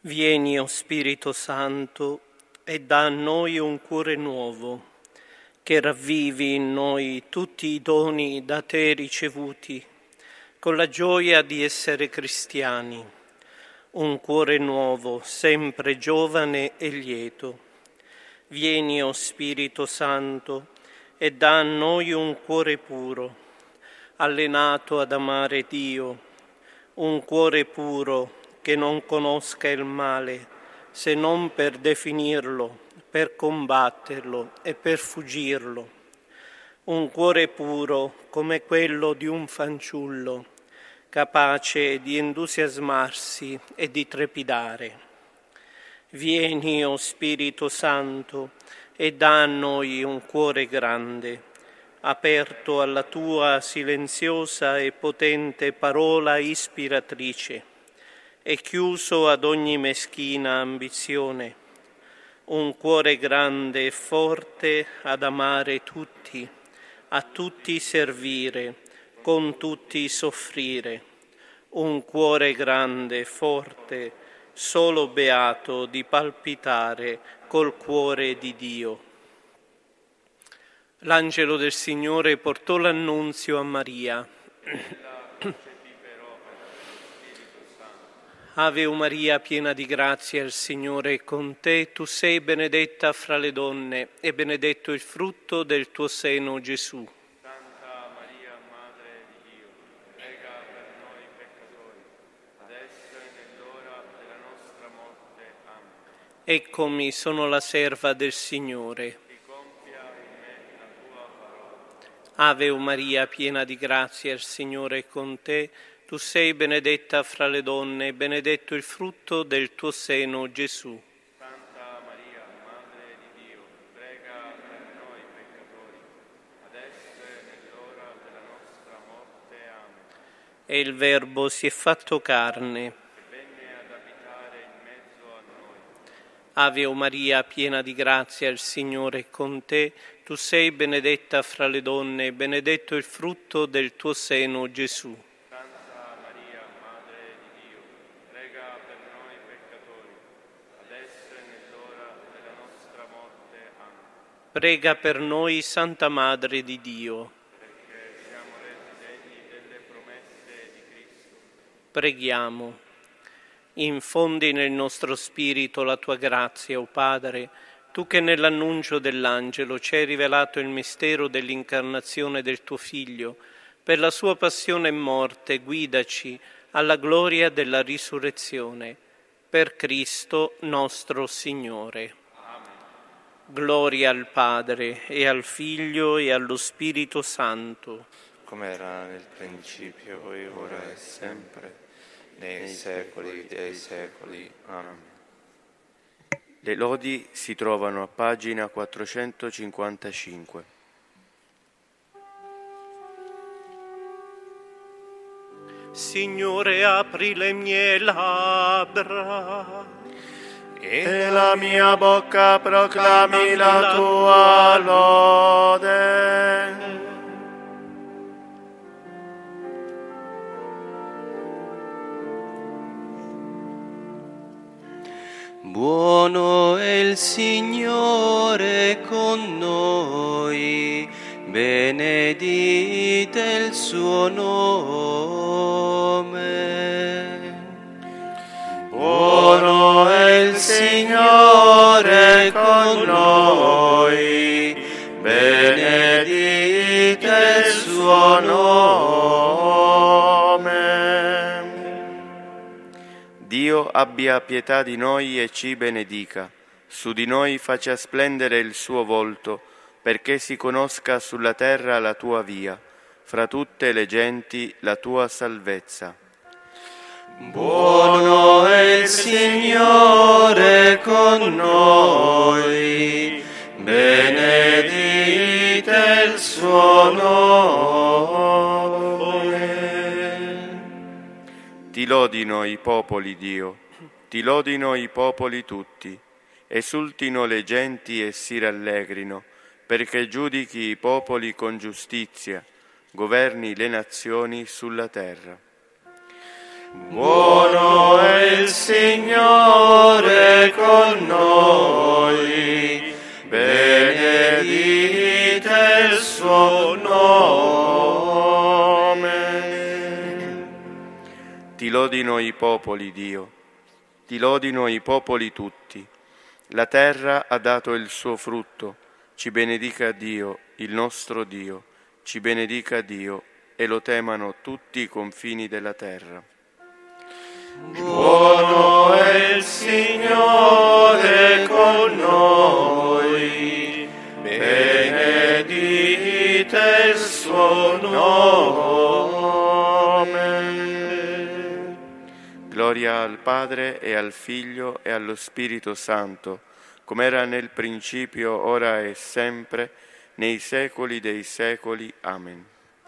Vieni, o Spirito Santo, e dà a noi un cuore nuovo, che ravvivi in noi tutti i doni da te ricevuti, con la gioia di essere cristiani, un cuore nuovo, sempre giovane e lieto. Vieni, o Spirito Santo, e dà a noi un cuore puro, allenato ad amare Dio, un cuore puro che non conosca il male, se non per definirlo, per combatterlo e per fuggirlo. Un cuore puro come quello di un fanciullo, capace di entusiasmarsi e di trepidare. Vieni, o Spirito Santo, e dà a noi un cuore grande, aperto alla tua silenziosa e potente parola ispiratrice, e chiuso ad ogni meschina ambizione, un cuore grande e forte ad amare tutti, a tutti servire, con tutti soffrire, un cuore grande e forte, solo beato di palpitare col cuore di Dio. L'angelo del Signore portò l'annunzio a Maria. Ave Maria, piena di grazia, il Signore è con te. Tu sei benedetta fra le donne e benedetto il frutto del tuo seno, Gesù. Santa Maria, Madre di Dio, prega per noi peccatori, adesso e nell'ora della nostra morte. Amen. Eccomi, sono la serva del Signore. Si compia in me la tua parola. Ave Maria, piena di grazia, il Signore è con te. Tu sei benedetta fra le donne e benedetto il frutto del tuo seno, Gesù. Santa Maria, Madre di Dio, prega per noi peccatori, adesso e nell'ora della nostra morte. Amen. E il Verbo si è fatto carne. E venne ad abitare in mezzo a noi. Ave Maria, piena di grazia, il Signore è con te. Tu sei benedetta fra le donne e benedetto il frutto del tuo seno, Gesù. Santa Maria, Madre di Dio, prega per noi peccatori, adesso e nell'ora della nostra morte. Amen. Prega per noi, Santa Madre di Dio. Perché siamo resi degni delle promesse di Cristo. Preghiamo. Infondi nel nostro spirito la tua grazia, o Padre, tu che nell'annuncio dell'angelo ci hai rivelato il mistero dell'incarnazione del tuo Figlio. Per la sua passione e morte guidaci alla gloria della risurrezione. Per Cristo nostro Signore. Amen. Gloria al Padre, e al Figlio, e allo Spirito Santo. come era nel principio, e ora e sempre, nei secoli dei secoli. Amen. Le lodi si trovano a pagina 455. Signore, apri le mie labbra, E la mia bocca proclami la tua lode. Buono è il Signore con noi, benedite il suo nome. Buono è il Signore con noi, benedite il suo nome. Dio abbia pietà di noi e ci benedica, su di noi faccia splendere il suo volto, perché si conosca sulla terra la tua via, fra tutte le genti la tua salvezza. Buono è il Signore con noi, benedite il suo nome. Ti lodino i popoli, Dio, ti lodino i popoli tutti, esultino le genti e si rallegrino, perché giudichi i popoli con giustizia, governi le nazioni sulla terra. Buono è il Signore con noi, benedite il suo nome. Ti lodino i popoli, Dio, ti lodino i popoli tutti. La terra ha dato il suo frutto, ci benedica Dio, il nostro Dio, ci benedica Dio, e lo temano tutti i confini della terra. Buono è il Signore con noi, benedite il suo nome. Gloria al Padre e al Figlio e allo Spirito Santo, come era nel principio, ora e sempre, nei secoli dei secoli. Amen.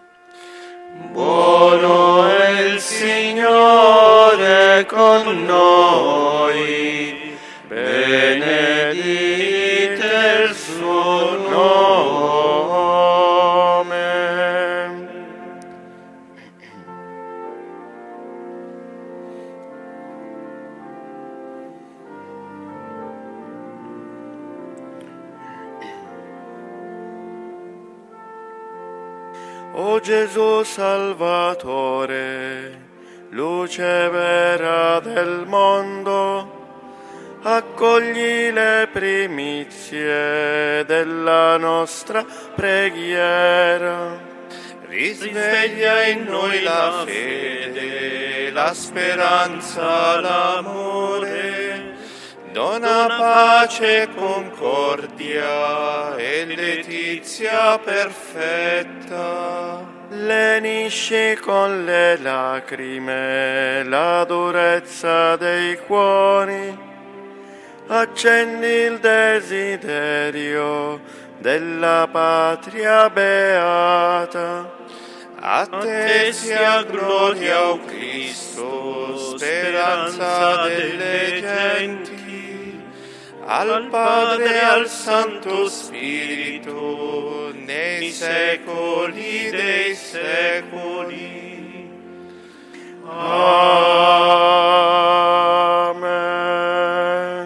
Buono è il Signore con noi, benedite il suo nome. O Gesù Salvatore, luce vera del mondo, accogli le primizie della nostra preghiera. Risveglia in noi la fede, la speranza, l'amore, dona pace e concordia e letizia perfetta. Lenisci con le lacrime la durezza dei cuori, accendi il desiderio della patria beata. A te sia gloria, o Cristo, speranza delle genti, al Padre e al Santo Spirito, nei secoli dei secoli. Amen.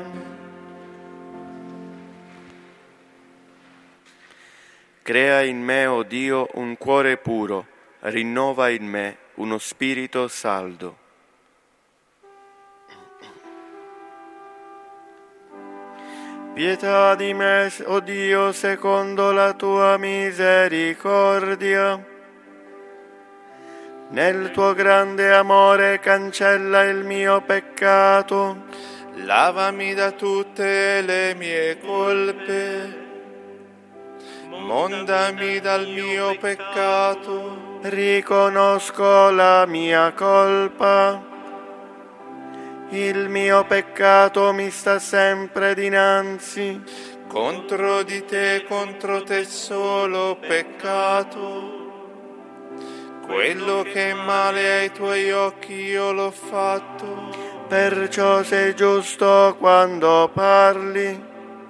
Crea in me, o Dio, un cuore puro, rinnova in me uno spirito saldo. Pietà di me, o Dio, secondo la tua misericordia. Nel tuo grande amore cancella il mio peccato. Lavami da tutte le mie colpe, mondami dal mio peccato. Riconosco la mia colpa. Il mio peccato mi sta sempre dinanzi. Contro di te, contro te solo ho peccato. Quello che è male ai tuoi occhi io l'ho fatto. Perciò sei giusto quando parli,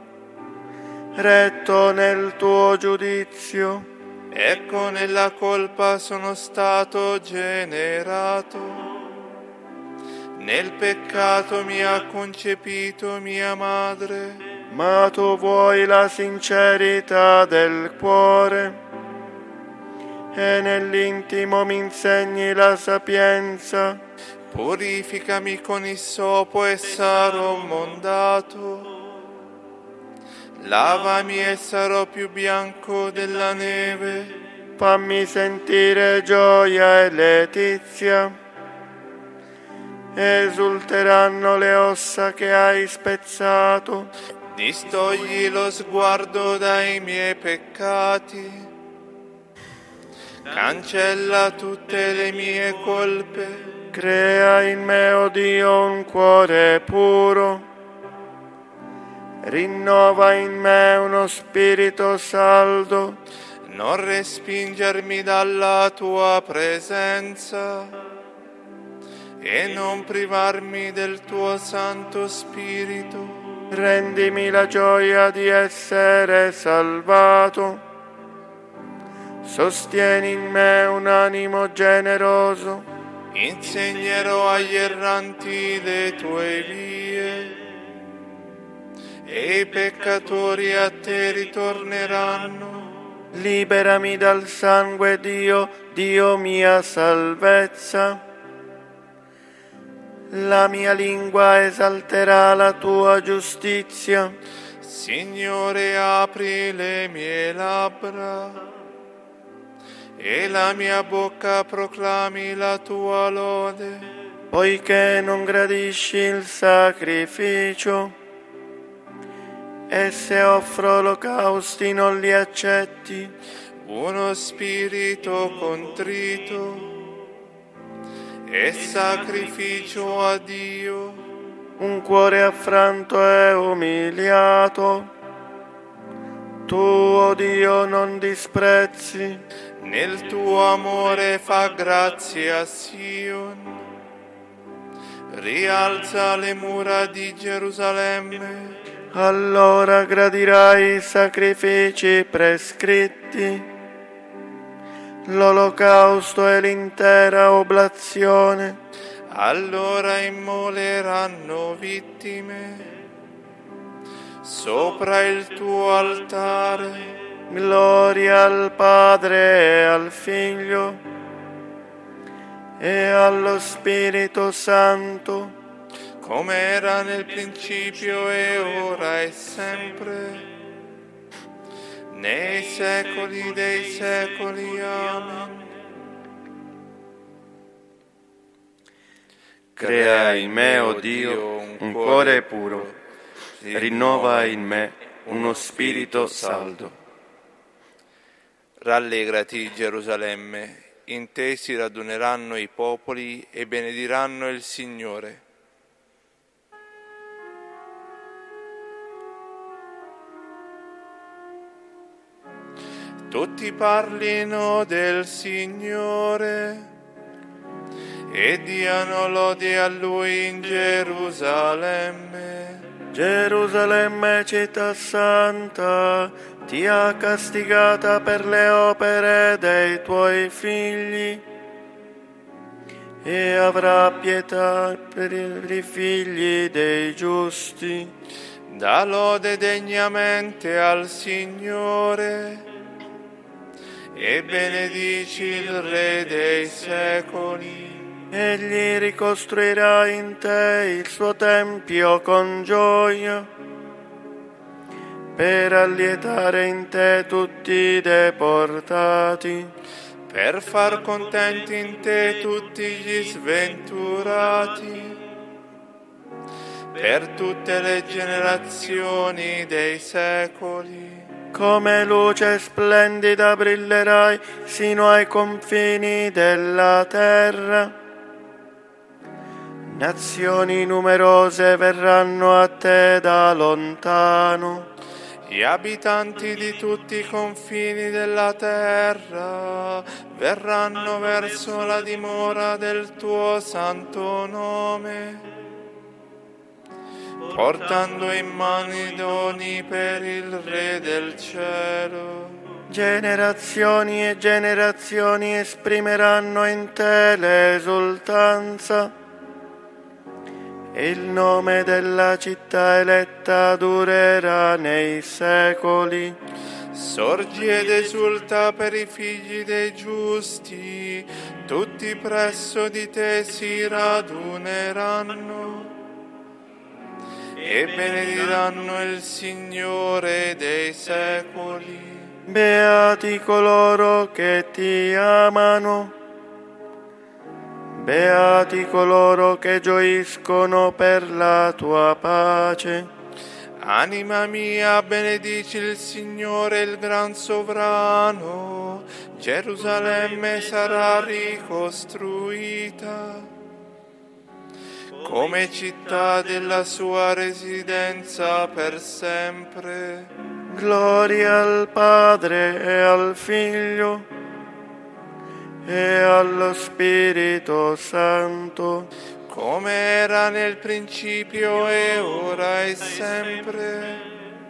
retto nel tuo giudizio. Ecco, nella colpa sono stato generato. Nel peccato mi ha concepito mia madre. Ma tu vuoi la sincerità del cuore e nell'intimo mi insegni la sapienza. Purificami con issopo e sarò mondato. Lavami e sarò più bianco della neve. Fammi sentire gioia e letizia. Esulteranno le ossa che hai spezzato. Distogli lo sguardo dai miei peccati. Cancella tutte le mie colpe. Crea in me, o Dio, un cuore puro. Rinnova in me uno spirito saldo. Non respingermi dalla tua presenza e non privarmi del tuo Santo Spirito. Rendimi la gioia di essere salvato. Sostieni in me un animo generoso. Insegnerò agli erranti le tue vie, e i peccatori a te ritorneranno. Liberami dal sangue, Dio, Dio mia salvezza. La mia lingua esalterà la tua giustizia. Signore, apri le mie labbra, e la mia bocca proclami la tua lode. Poiché non gradisci il sacrificio, e se offro olocausti non li accetti. Uno spirito contrito e sacrificio a Dio. Un cuore affranto e umiliato, tu, o Dio, non disprezzi. Nel tuo amore fa grazia a Sion. Rialza le mura di Gerusalemme. Allora gradirai i sacrifici prescritti, l'olocausto e l'intera oblazione. Allora immoleranno vittime sopra il tuo altare. Gloria al Padre e al Figlio e allo Spirito Santo, come era nel principio e ora e sempre, nei secoli dei secoli. Amen. Crea in me, o Dio, un cuore puro, rinnova in me uno spirito saldo. Rallegrati, Gerusalemme, in te si raduneranno i popoli e benediranno il Signore. Tutti parlino del Signore e diano lode a Lui in Gerusalemme. Gerusalemme, città santa, ti ha castigata per le opere dei tuoi figli e avrà pietà per i figli dei giusti. Da lode degnamente al Signore e benedici il Re dei secoli. Egli ricostruirà in te il suo tempio con gioia, per allietare in te tutti i deportati, per far contenti in te tutti gli sventurati, per tutte le generazioni dei secoli. come luce splendida brillerai sino ai confini della terra. Nazioni numerose verranno a te da lontano. Gli abitanti di tutti i confini della terra verranno verso la dimora del tuo santo nome, portando in mano i doni per il Re del cielo. Generazioni e generazioni esprimeranno in te l'esultanza. Il nome della città eletta durerà nei secoli. Sorgi ed esulta per i figli dei giusti, tutti presso di te si raduneranno e benediranno il Signore dei secoli. Beati coloro che ti amano. Beati coloro che gioiscono per la tua pace. Anima mia, benedici il Signore, il gran sovrano. Gerusalemme sarà ricostruita come città della sua residenza per sempre. Gloria al Padre e al Figlio e allo Spirito Santo, come era nel principio e ora e sempre,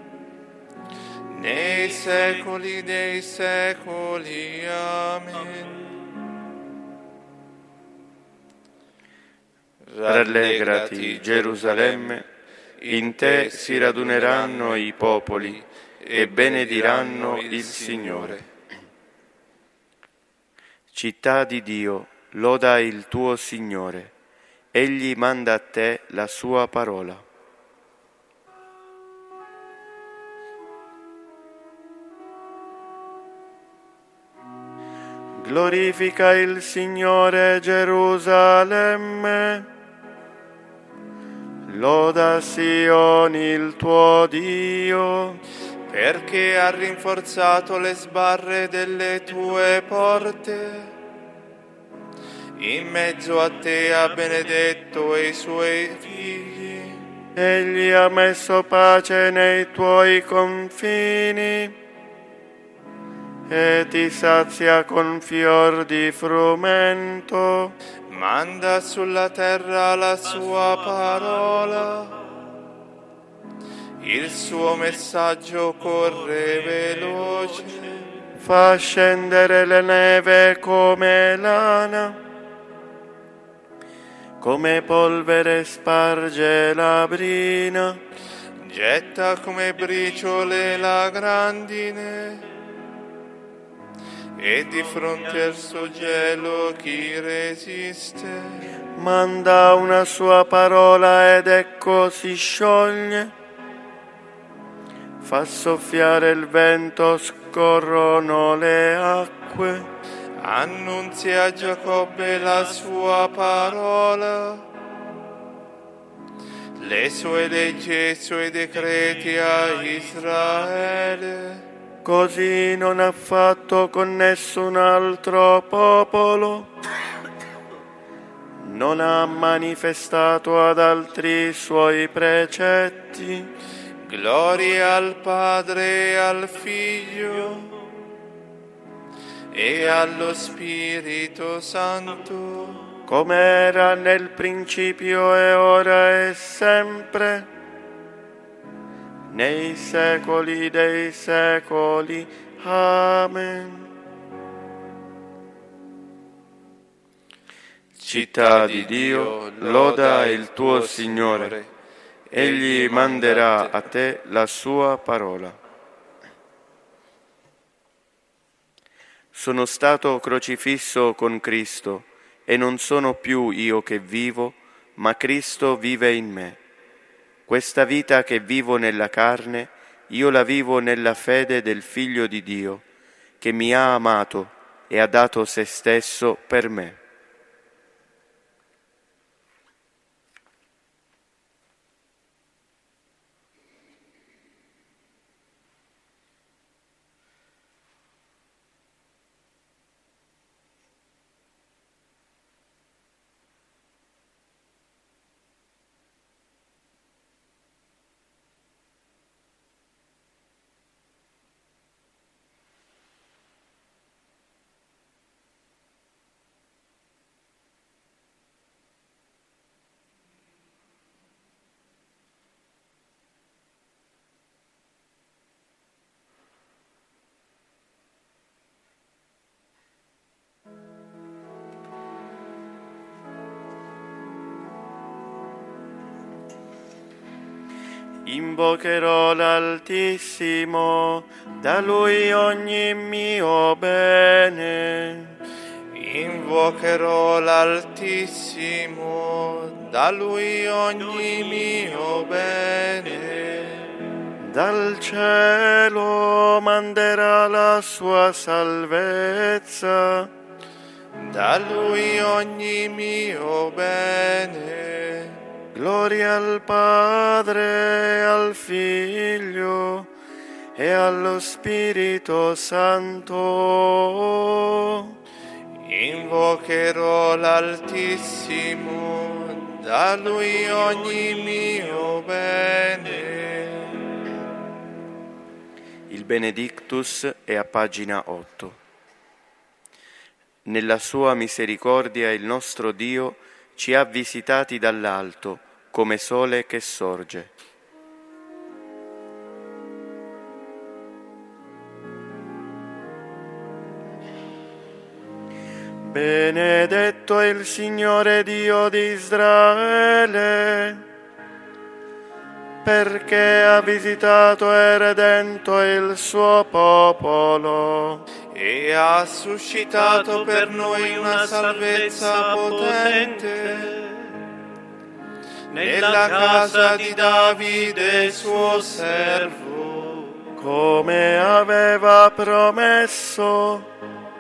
nei secoli dei secoli. Amen. Rallegrati, Gerusalemme, in te si raduneranno i popoli e benediranno il Signore. Città di Dio, loda il tuo Signore, Egli manda a te la sua parola. Glorifica il Signore, Gerusalemme, loda Sioni il tuo Dio, perché ha rinforzato le sbarre delle tue porte. In mezzo a te ha benedetto i suoi figli. Egli ha messo pace nei tuoi confini e ti sazia con fior di frumento. Manda sulla terra la sua parola. Il suo messaggio corre veloce. Fa scendere le neve come lana, come polvere sparge la brina. Getta come briciole la grandine, e di fronte al suo gelo chi resiste? Manda una sua parola ed ecco si scioglie. Fa soffiare il vento, scorrono le acque. Annunzia a Giacobbe la sua parola, le sue leggi e i suoi decreti a Israele. Così non ha fatto con nessun altro popolo, non ha manifestato ad altri suoi precetti. Gloria al Padre e al Figlio e allo Spirito Santo, come era nel principio e ora e sempre, nei secoli dei secoli. Amen. Città di Dio, loda il tuo Signore, Egli manderà a te la sua parola. Sono stato crocifisso con Cristo e non sono più io che vivo, ma Cristo vive in me. Questa vita che vivo nella carne, io la vivo nella fede del Figlio di Dio, che mi ha amato e ha dato se stesso per me. Invocherò l'Altissimo, da Lui ogni mio bene. invocherò l'Altissimo, da Lui ogni mio bene. Dal cielo manderà la sua salvezza, Da Lui ogni mio bene. gloria al Padre, al Figlio e allo Spirito Santo. Invocherò l'Altissimo, da Lui ogni mio bene. Il Benedictus è a pagina 8. Nella sua misericordia il nostro Dio ci ha visitati dall'alto come sole che sorge. Benedetto benedetto il Signore Dio di Israele, perché ha visitato e redento il suo popolo e ha suscitato per noi una salvezza potente nella casa di Davide suo servo, come aveva promesso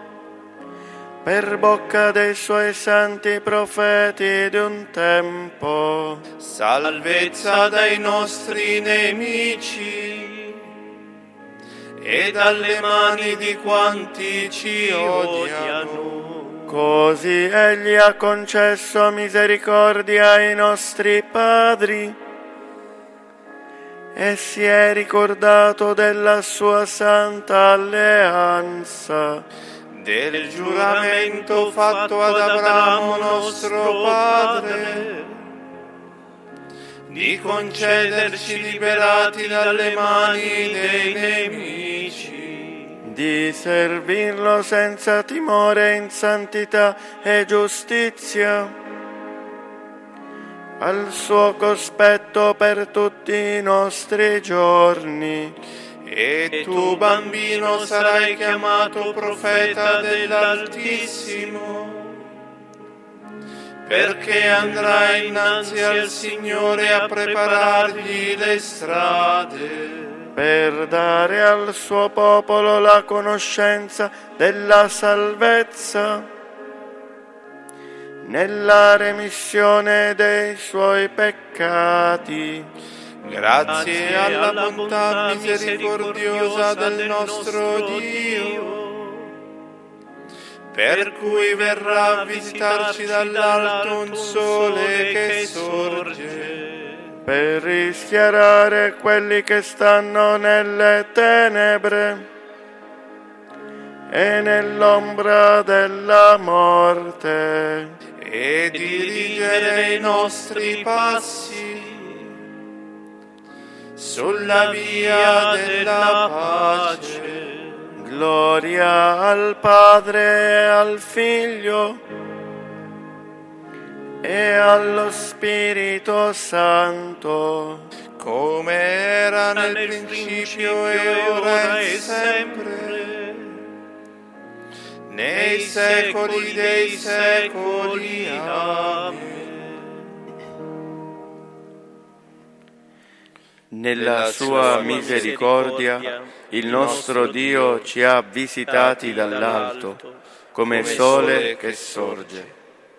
per bocca dei suoi santi profeti di un tempo. Salvezza dai nostri nemici e dalle mani di quanti ci odiano. Così egli ha concesso misericordia ai nostri padri e si è ricordato della sua santa alleanza, del giuramento fatto ad Abramo nostro padre, di concederci liberati dalle mani dei nemici, di servirlo senza timore in santità e giustizia, al suo cospetto per tutti i nostri giorni. E tu, bambino, sarai chiamato profeta dell'Altissimo, perché andrai innanzi al Signore a preparargli le strade, per dare al suo popolo la conoscenza della salvezza, nella remissione dei suoi peccati, grazie alla bontà misericordiosa del nostro Dio, per cui verrà a visitarci dall'alto un sole che sorge, per rischiarare quelli che stanno nelle tenebre e nell'ombra della morte, e dirigere i nostri passi sulla via della pace. Gloria al Padre e al Figlio e allo Spirito Santo, come era nel principio e ora e sempre, nei secoli dei secoli. Amen. Nella sua misericordia il nostro Dio ci ha visitati dall'alto, come sole che sorge.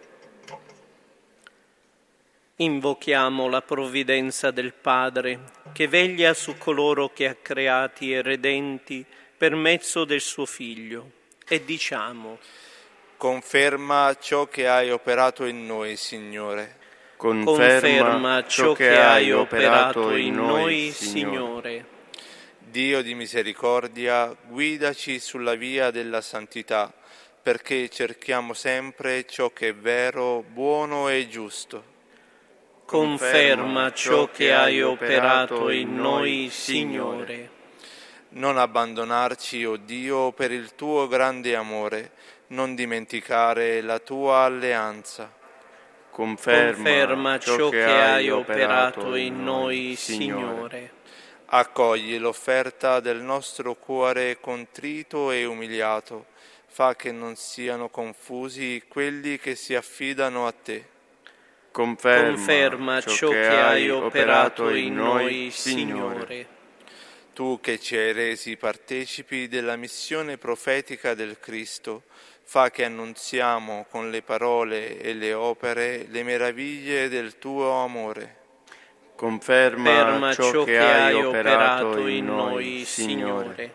Invochiamo la provvidenza del Padre, che veglia su coloro che ha creati e redenti per mezzo del suo Figlio, e diciamo: conferma ciò che hai operato in noi, Signore. Conferma ciò che hai operato in noi, Signore. Dio di misericordia, guidaci sulla via della santità, perché cerchiamo sempre ciò che è vero, buono e giusto. Conferma ciò che hai operato in noi, Signore. Non abbandonarci, o Dio, per il tuo grande amore, non dimenticare la tua alleanza. Conferma ciò che hai operato in noi, Signore. Accogli l'offerta del nostro cuore contrito e umiliato, fa che non siano confusi quelli che si affidano a te. Conferma ciò che hai operato in noi, Signore. Tu che ci hai resi partecipi della missione profetica del Cristo, fa che annunziamo con le parole e le opere le meraviglie del tuo amore. Conferma ciò che hai operato in noi, Signore.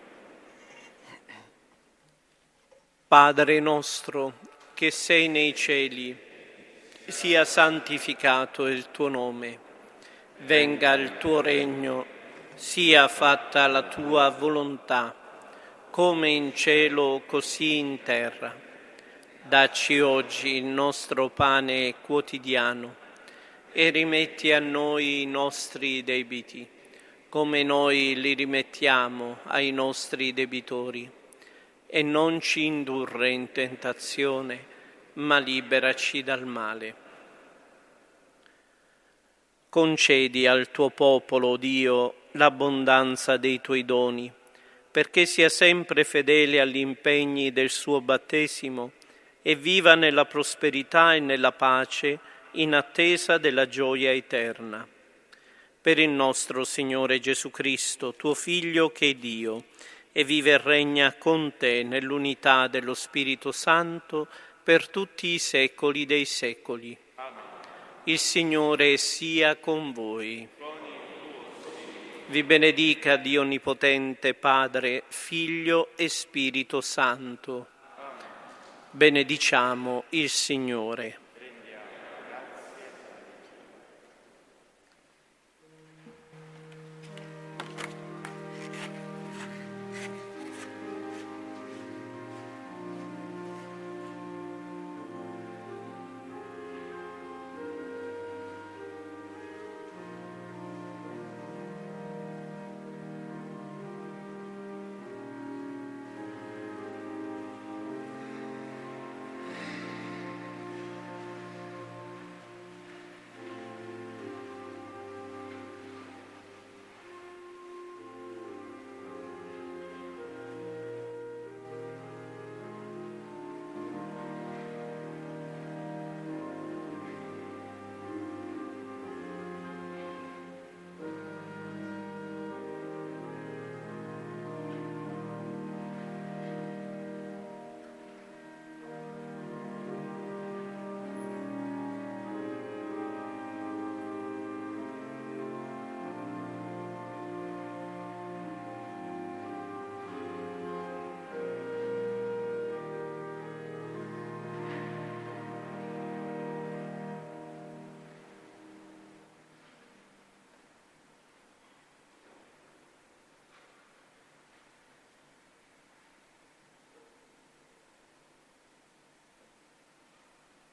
Padre nostro, che sei nei cieli, sia santificato il tuo nome. Venga il tuo regno, sia fatta la tua volontà, come in cielo così in terra. Dacci oggi il nostro pane quotidiano e rimetti a noi i nostri debiti, come noi li rimettiamo ai nostri debitori. E non ci indurre in tentazione, ma liberaci dal male. Concedi al tuo popolo, Dio, l'abbondanza dei tuoi doni, perché sia sempre fedele agli impegni del suo battesimo e viva nella prosperità e nella pace in attesa della gioia eterna. Per il nostro Signore Gesù Cristo, tuo Figlio che è Dio, e vive e regna con te nell'unità dello Spirito Santo per tutti i secoli dei secoli. Il Signore sia con voi. Vi benedica Dio Onnipotente, Padre, Figlio e Spirito Santo. Benediciamo il Signore.